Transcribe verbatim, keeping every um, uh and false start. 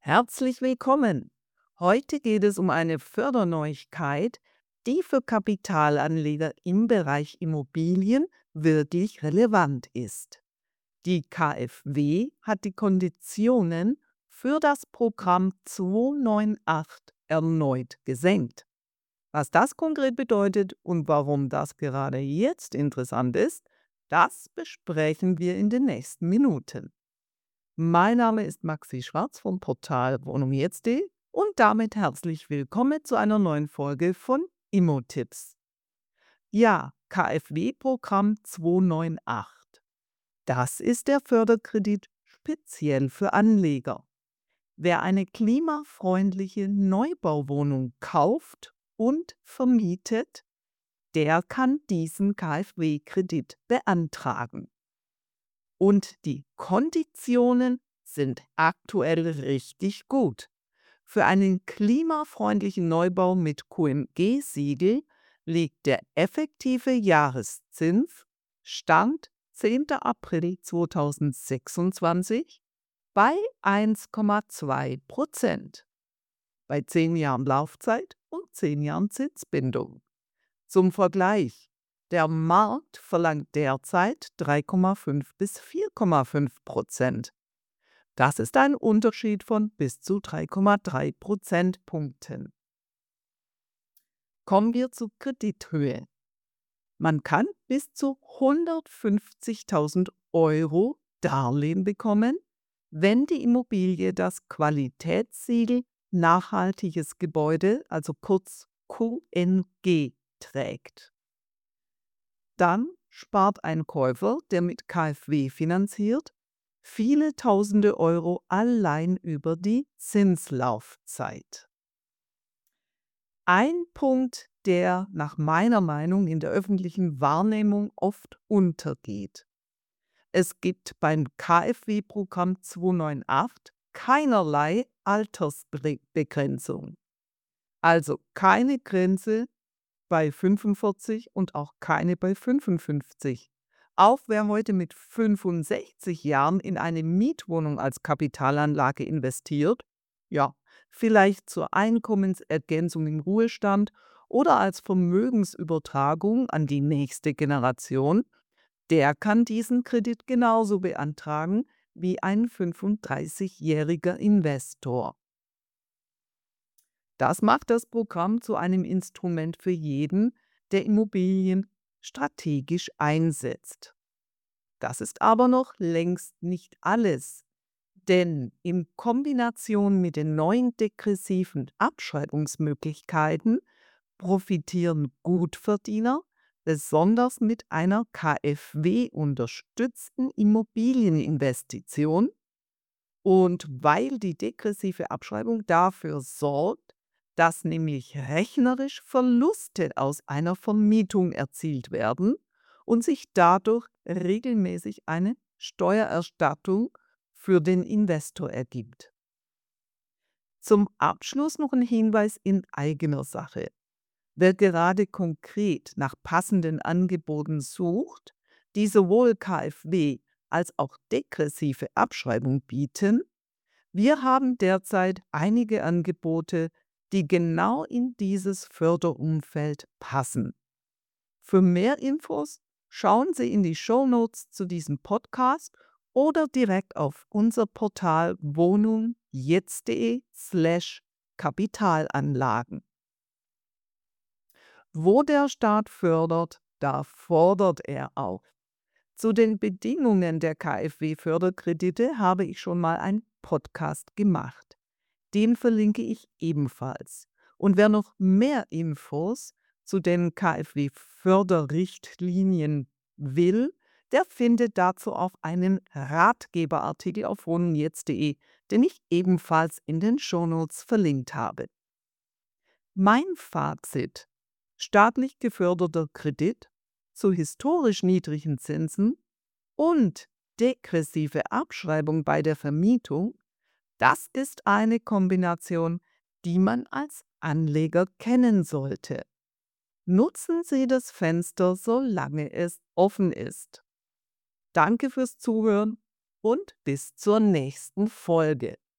Herzlich willkommen. Heute geht es um eine Förderneuigkeit, die für Kapitalanleger im Bereich Immobilien wirklich relevant ist. Die KfW hat die Konditionen für das Programm zweihundertachtzig erneut gesenkt. Was das konkret bedeutet und warum das gerade jetzt interessant ist, das besprechen wir in den nächsten Minuten. Mein Name ist Maxi Schwarz vom Portal wohnung jetzt punkt de und damit herzlich willkommen zu einer neuen Folge von Immo-Tipps. Ja, KfW-Programm zweihundertachtzig. Das ist der Förderkredit speziell für Anleger. Wer eine klimafreundliche Neubauwohnung kauft und vermietet, der kann diesen KfW-Kredit beantragen. Und die Konditionen sind aktuell richtig gut. Für einen klimafreundlichen Neubau mit Q M G-Siegel liegt der effektive Jahreszins Stand zehnter April zweitausendsechsundzwanzig bei eins Komma zwei Prozent. Bei zehn Jahren Laufzeit und zehn Jahren Zinsbindung. Zum Vergleich: Der Markt verlangt derzeit drei Komma fünf bis vier Komma fünf Prozent. Das ist ein Unterschied von bis zu drei Komma drei Prozentpunkten. Kommen wir zur Kredithöhe. Man kann bis zu hundertfünfzigtausend Euro Darlehen bekommen, wenn die Immobilie das Qualitätssiegel Nachhaltiges Gebäude, also kurz Q N G, trägt. Dann spart ein Käufer, der mit KfW finanziert, viele Tausende Euro allein über die Zinslaufzeit. Ein Punkt, der nach meiner Meinung in der öffentlichen Wahrnehmung oft untergeht. Es gibt beim KfW-Programm zweihundertachtzig keinerlei Altersbegrenzung. Also keine Grenze bei fünfundvierzig und auch keine bei fünfundfünfzig. Auch wer heute mit fünfundsechzig Jahren in eine Mietwohnung als Kapitalanlage investiert, ja, vielleicht zur Einkommensergänzung im Ruhestand oder als Vermögensübertragung an die nächste Generation, der kann diesen Kredit genauso beantragen wie ein fünfunddreißigjähriger Investor. Das macht das Programm zu einem Instrument für jeden, der Immobilien strategisch einsetzt. Das ist aber noch längst nicht alles, denn in Kombination mit den neuen degressiven Abschreibungsmöglichkeiten profitieren Gutverdiener, besonders mit einer KfW-unterstützten Immobilieninvestition. Und weil die degressive Abschreibung dafür sorgt, dass nämlich rechnerisch Verluste aus einer Vermietung erzielt werden und sich dadurch regelmäßig eine Steuererstattung für den Investor ergibt. Zum Abschluss noch ein Hinweis in eigener Sache. Wer gerade konkret nach passenden Angeboten sucht, die sowohl KfW als auch degressive Abschreibung bieten, wir haben derzeit einige Angebote, die genau in dieses Förderumfeld passen. Für mehr Infos schauen Sie in die Shownotes zu diesem Podcast oder direkt auf unser Portal wohnung jetzt punkt de slash Kapitalanlagen. Wo der Staat fördert, da fordert er auch. Zu den Bedingungen der KfW-Förderkredite habe ich schon mal einen Podcast gemacht. Den verlinke ich ebenfalls. Und wer noch mehr Infos zu den KfW-Förderrichtlinien will, der findet dazu auch einen Ratgeberartikel auf wohnung jetzt punkt de, den ich ebenfalls in den Shownotes verlinkt habe. Mein Fazit: Staatlich geförderter Kredit zu historisch niedrigen Zinsen und degressive Abschreibung bei der Vermietung, das ist eine Kombination, die man als Anleger kennen sollte. Nutzen Sie das Fenster, solange es offen ist. Danke fürs Zuhören und bis zur nächsten Folge.